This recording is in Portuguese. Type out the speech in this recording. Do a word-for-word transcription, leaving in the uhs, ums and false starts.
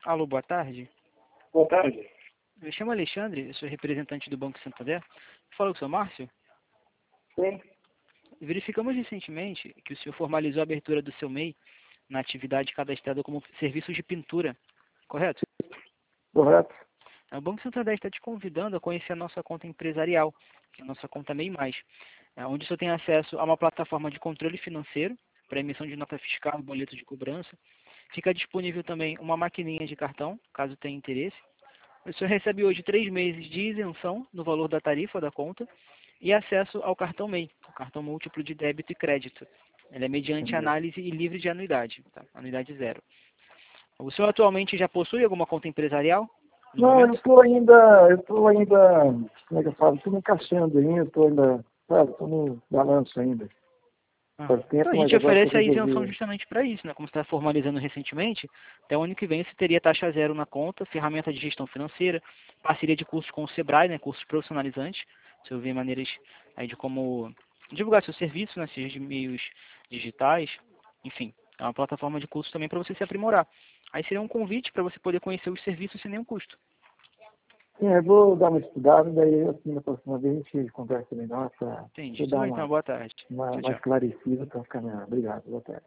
Alô, boa tarde. Boa tarde. Me chamo Alexandre, eu sou representante do Banco Santander. Fala com o senhor Márcio. Sim. Verificamos recentemente que o senhor formalizou a abertura do seu M E I na atividade cadastrada como serviço de pintura, correto? Correto. O Banco Santander está te convidando a conhecer a nossa conta empresarial, que é a nossa conta M E I mais, onde o senhor tem acesso a uma plataforma de controle financeiro para emissão de nota fiscal e boleto de cobrança. Fica disponível também uma maquininha de cartão, caso tenha interesse. O senhor recebe hoje três meses de isenção no valor da tarifa da conta e acesso ao cartão M E I, o cartão múltiplo de débito e crédito. Ele é mediante Entendi. análise e livre de anuidade, tá? Anuidade zero. O senhor atualmente já possui alguma conta empresarial? No Não, eu momento? estou ainda, eu estou ainda, como é que eu falo? Estou me encaixando ainda, estou ainda, sabe, estou no balanço ainda. Ah, Faz então tempo, a mas gente agora que eu oferece a isenção resolvi. justamente para isso, né? Como você está formalizando recentemente, até o ano que vem você teria taxa zero na conta, ferramenta de gestão financeira, parceria de cursos com o Sebrae, né? Cursos profissionalizantes. Você ouvir maneiras aí de como divulgar seu serviço, né? Seja de meios digitais, enfim. É uma plataforma de cursos também para você se aprimorar. Aí seria um convite para você poder conhecer os serviços sem nenhum custo. Sim, eu vou dar uma estudada, daí assim, na próxima vez a gente conversa melhor para Entendi. dar Tudo bem, então, uma, boa tarde. uma, Tchau, uma tchau. esclarecida para ficar melhor. Obrigado, boa tarde.